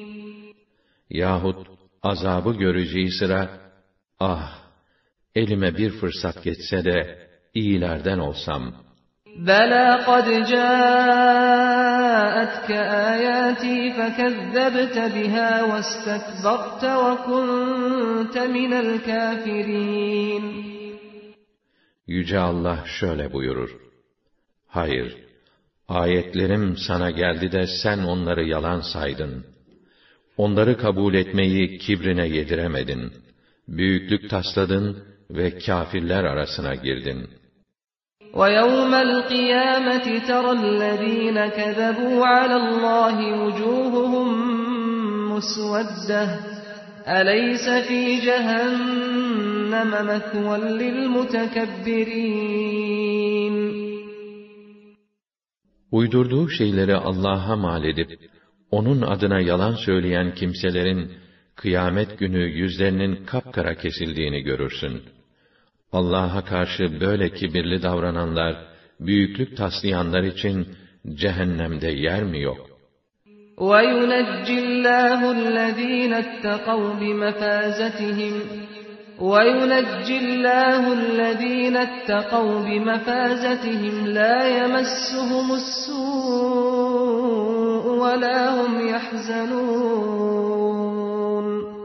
Speaker 1: Yahut azabı göreceği sıra, ah, elime bir fırsat geçse de iyilerden olsam.
Speaker 2: بَلَا قَدْ جَاءَتْكَ آيَاتِي فَكَذَّبْتَ بِهَا وَاسْتَكْبَرْتَ وَكُنْتَ مِنَ الْكَافِرِينَ
Speaker 1: Yüce Allah şöyle buyurur: Hayır, ayetlerim sana geldi de sen onları yalan saydın. Onları kabul etmeyi kibrine yediremedin. Büyüklük tasladın ve kâfirler arasına girdin.
Speaker 2: وَيَوْمَ الْقِيَامَةِ تَرَى الَّذ۪ينَ كَذَبُوا عَلَى اللّٰهِ وُجُوهُهُمْ مُسْوَدَّةٌ أَلَيْسَ ف۪ي جَهَنَّمَ مَثْوًى لِلْمُتَكَبِّرِينَ
Speaker 1: Uydurduğu şeyleri Allah'a mal edip, onun adına yalan söyleyen kimselerin, kıyamet günü yüzlerinin kapkara kesildiğini görürsün. Allah'a karşı böyle kibirli davrananlar, büyüklük taslayanlar için cehennemde yer mi yok?
Speaker 2: وَيُنَجِّ اللّٰهُ الَّذ۪ينَ اتَّقَوْا بِمَفَازَتِهِمْ وَيُنَجِّ اللّٰهُ الَّذ۪ينَ اتَّقَوْا بِمَفَازَتِهِمْ لَا يَمَسُّهُمُ السُّوءُ وَلَا هُمْ يَحْزَنُونَ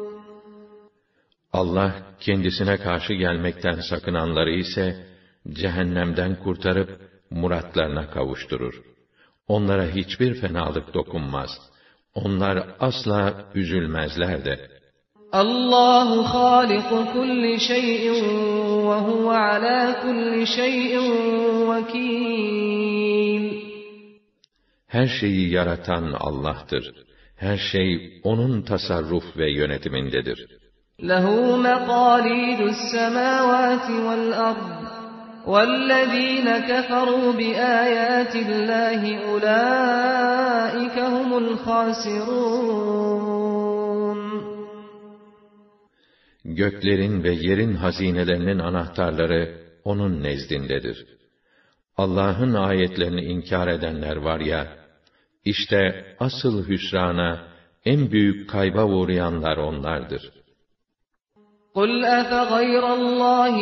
Speaker 1: Allah kendisine karşı gelmekten sakınanları ise cehennemden kurtarıp muratlarına kavuşturur. Onlara hiçbir fenalık dokunmaz. Onlar asla üzülmezler de.
Speaker 2: Allahu hâliku kulli şey'in ve huve alâ kulli şey'in vekîl.
Speaker 1: Her şeyi yaratan Allah'tır. Her şey onun tasarruf ve yönetimindedir.
Speaker 2: لَهُ مَقَالِيدُ السَّمَاوَاتِ وَالْأَرْضِ وَالَّذ۪ينَ كَفَرُوا بِآيَاتِ اللّٰهِ أُولَٰئِكَ هُمُ الْخَاسِرُونَ
Speaker 1: Göklerin ve yerin hazinelerinin anahtarları onun nezdindedir. Allah'ın ayetlerini inkar edenler var ya, işte asıl hüsrana, en büyük kayba uğrayanlar onlardır.
Speaker 2: قُلْ أَفَغَيْرَ اللّٰهِ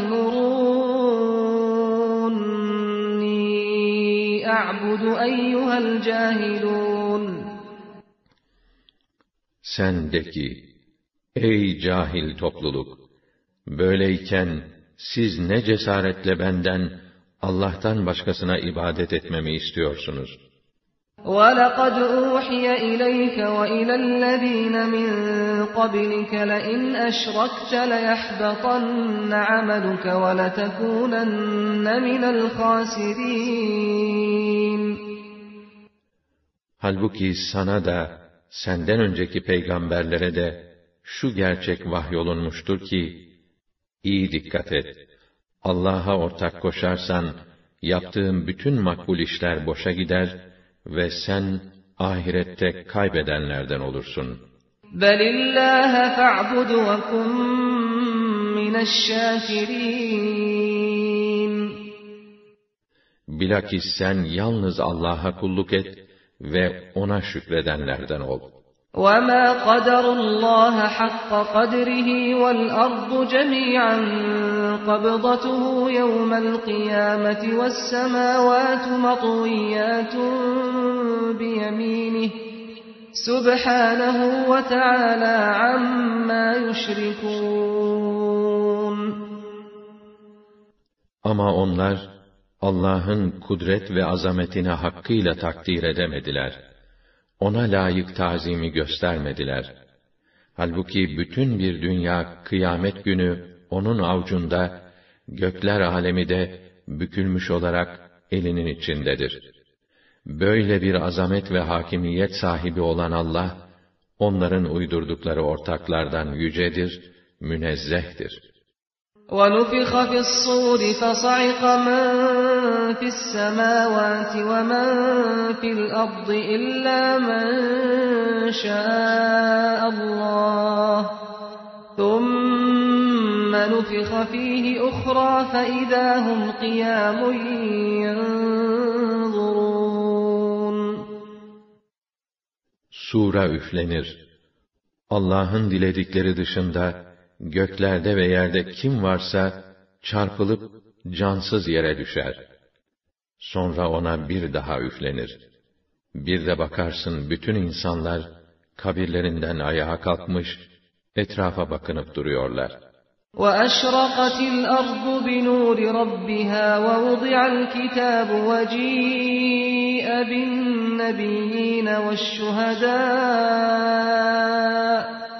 Speaker 2: تَأْمُرُونِّي أَعْبُدُ أَيُّهَا الْجَاهِلُونَ
Speaker 1: Sen de ki, ey cahil topluluk! Böyleyken, siz ne cesaretle benden, Allah'tan başkasına ibadet etmemi istiyorsunuz?
Speaker 2: وَلَقَدْ أُوحِيَ إِلَيْكَ وَإِلَى الَّذ۪ينَ مِنْ قَبْلِكَ لَئِنْ أَشْرَكْتَ لَيَحْبَطَنَّ عَمَلُكَ وَلَتَكُونَنَّ مِنَ الْخَاسِرِينَ
Speaker 1: Halbuki sana da, senden önceki peygamberlere de şu gerçek vahyolunmuştur ki, iyi dikkat et. Allah'a ortak koşarsan, yaptığın bütün makbul işler boşa gider ve sen ahirette kaybedenlerden olursun.
Speaker 2: Belillâhe fa'bud ve kum mineşşâkirîn.
Speaker 1: Bilakis sen yalnız Allah'a kulluk et ve ona şükredenlerden ol.
Speaker 2: وَمَا قَدَرُ اللّٰهَ حَقَّ قَدْرِهِ وَالْأَرْضُ جَمِيعًا قَبْضَتُهُ يَوْمَ الْقِيَامَةِ وَالسَّمَاوَاتُ مَطْوِيَّاتٌ بِيَمِينِهِ سُبْحَانَهُ وَتَعَالَى عَمَّا يُشْرِكُونَ.
Speaker 1: Ama onlar Allah'ın kudret ve azametini hakkıyla takdir edemediler. Ona layık tazimi göstermediler. Halbuki bütün bir dünya kıyamet günü onun avucunda, gökler alemi de bükülmüş olarak elinin içindedir. Böyle bir azamet ve hakimiyet sahibi olan Allah, onların uydurdukları ortaklardan yücedir, münezzehtir.
Speaker 2: وَنُفِخَ فِي الصُّورِ فَصَعِقَ مَن فِي السَّمَاوَاتِ وَمَن فِي الْأَرْضِ إِلَّا مَن شَاءَ اللَّهُ ثُمَّ نُفِخَ فِيهِ أُخْرَى فَإِذَا هُمْ قِيَامٌ يَنظُرُونَ.
Speaker 1: Sura üflenir. Allah'ın diledikleri dışında göklerde ve yerde kim varsa çarpılıp cansız yere düşer. Sonra ona bir daha üflenir. Bir de bakarsın bütün insanlar kabirlerinden ayağa kalkmış, etrafa bakınıp duruyorlar.
Speaker 2: وَأَشْرَقَتِ الْأَرْضُ بِنُورِ رَبِّهَا وَوُضِعَ الْكِتَابُ وَجِيءَ بِالنَّبِيِّينَ وَالشُّهَدَاءِ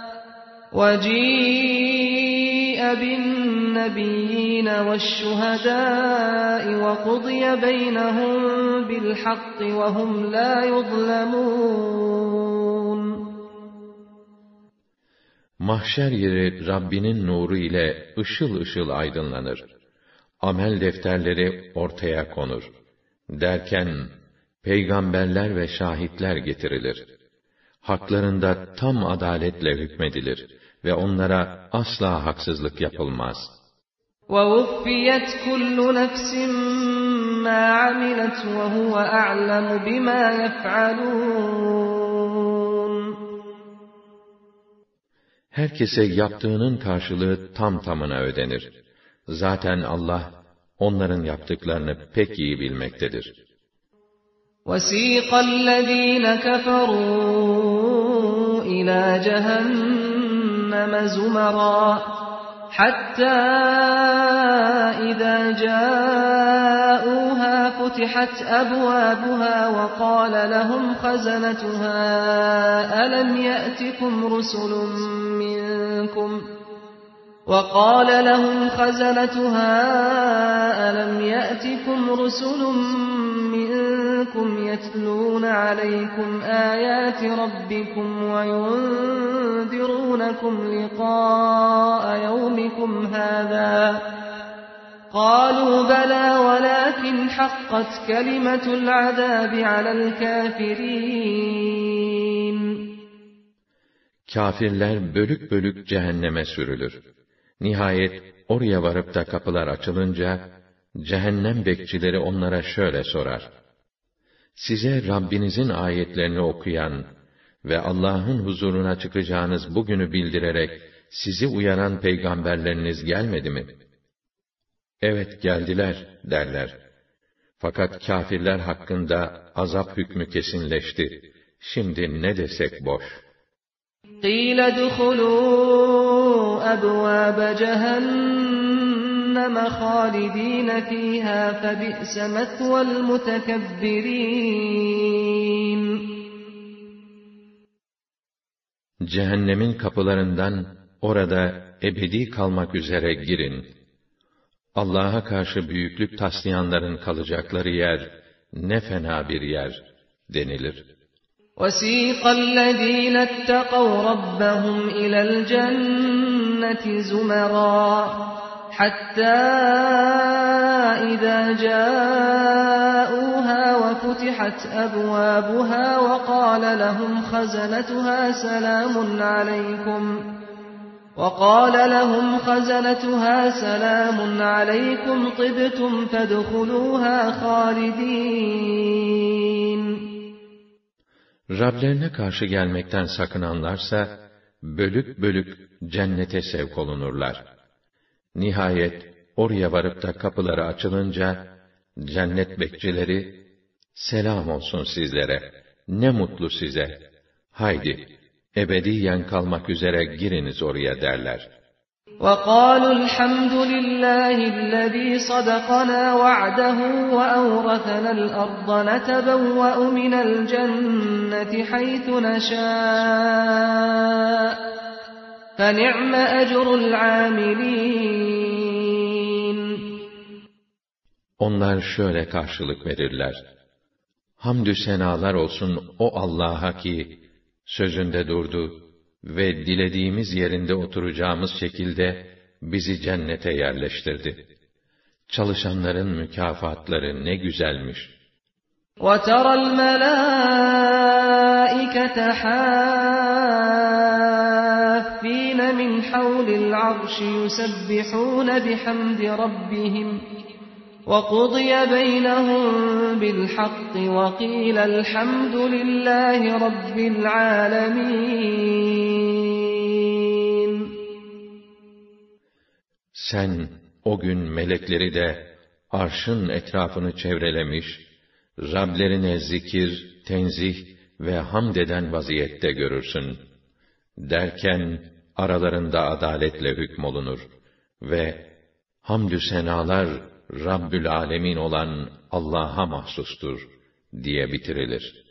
Speaker 2: وَجِيءَ بِالنَّبِيِّينَ وَالشُّهَدَاءِ وَقُضِيَ بَيْنَهُم بِالْحَقِّ وَهُمْ لَا يُظْلَمُونَ.
Speaker 1: Mahşer yeri Rabbinin nuru ile ışıl ışıl aydınlanır. Amel defterleri ortaya konur. Derken, peygamberler ve şahitler getirilir. Haklarında tam adaletle hükmedilir ve onlara asla haksızlık yapılmaz.
Speaker 2: وَوُفِّيَتْ كُلُّ نَفْسٍ مَّا عَمِلَتْ وَهُوَ أَعْلَمُ بِمَا يَفْعَلُونَ.
Speaker 1: Herkese yaptığının karşılığı tam tamına ödenir. Zaten Allah, onların yaptıklarını pek iyi bilmektedir.
Speaker 2: وَسِيقَ الَّذ۪ينَ كَفَرُوا إِلَى جَهَنَّمَ زُمَرًا حَتَّى إِذَا جَاءُوهَا فُتِحَتْ أَبْوَابُهَا وَقَالَ لَهُمْ خَزَنَتُهَا أَلَمْ يَأْتِكُمْ رُسُلٌ مِّنكُمْ وَقَالَ لَهُمْ خَزَنَتُهَا أَلَمْ يَأْتِكُمْ رُسُلٌ مِّنكُمْ يَتْلُونَ عَلَيْكُمْ آيَاتِ رَبِّكُمْ وَيُنذِرُونَكُمْ لِقَاءَ يَوْمِكُمْ هَٰذَا قَالُوا بَلَىٰ وَلَٰكِنْ حَقَّتْ كَلِمَةُ الْعَذَابِ عَلَى الْكَافِرِينَ.
Speaker 1: Kâfirler bölük bölük cehenneme sürülür. Nihayet oraya varıp da kapılar açılınca, cehennem bekçileri onlara şöyle sorar: Size Rabbinizin ayetlerini okuyan ve Allah'ın huzuruna çıkacağınız bugünü bildirerek sizi uyaran peygamberleriniz gelmedi mi? Evet geldiler derler. Fakat kâfirler hakkında azap hükmü kesinleşti. Şimdi ne desek boş.
Speaker 2: قِيلَ ادْخُلُوا أَبْوَابَ جَهَنَّمَ خَالِدِينَ فِيهَا فَبِئْسَ مَثْوَى الْمُتَكَبِّرِينَ.
Speaker 1: Cehennemin kapılarından orada ebedi kalmak üzere girin. Allah'a karşı büyüklük taslayanların kalacakları yer ne fena bir yer denilir.
Speaker 2: وَسِيقَ الَّذ۪ينَ اتَّقَوْا رَبَّهُمْ إِلَى الْجَنَّةِ زُمَرًا حَتَّى إِذَا جَاءُوهَا وَفُتِحَتْ أَبْوَابُهَا وَقَالَ لَهُمْ خَزَنَتُهَا سَلَامٌ عَلَيْكُمْ وَقَالَ لَهُمْ خَزَنَتُهَا سَلَامٌ عَلَيْكُمْ طِبْتُمْ فَادْخُلُوهَا خَالِدِينَ.
Speaker 1: Rablerine karşı gelmekten sakınanlarsa, bölük bölük cennete sevk olunurlar. Nihayet, oraya varıp da kapıları açılınca, cennet bekçileri, selam olsun sizlere, ne mutlu size, haydi, ebediyen kalmak üzere giriniz oraya derler.
Speaker 2: وَقَالُوا الْحَمْدُ لِلَّهِ الَّذ۪ي صَدَقَنَا وَعْدَهُ وَأَوْرَثَنَا الْأَرْضَ نَتَبَوَّأُ مِنَ الْجَنَّةِ حَيْثُ نَشَاءُ فَنِعْمَ أَجْرُ الْعَامِلِينَ.
Speaker 1: Onlar şöyle karşılık verirler: Hamdü senalar olsun o Allah'a ki, sözünde durdu ve dilediğimiz yerinde oturacağımız şekilde bizi cennete yerleştirdi. Çalışanların mükafatları ne güzelmiş.
Speaker 2: وَتَرَى الْمَلَائِكَةَ حَافِّينَ مِنْ حَوْلِ الْعَرْشِ يُسَبِّحُونَ بِحَمْدِ رَبِّهِمْ وَقُضِيَ بَيْنَهُم بِالْحَقِّ وَقِيلَ الْحَمْدُ لِلَّهِ رَبِّ الْعَالَمِينَ.
Speaker 1: Sen o gün melekleri de arşın etrafını çevrelemiş, Rablerine zikir, tenzih ve hamd eden vaziyette görürsün. Derken aralarında adaletle hükmolunur ve hamdü senalar Rabbül Alemin olan Allah'a mahsustur diye bitirilir.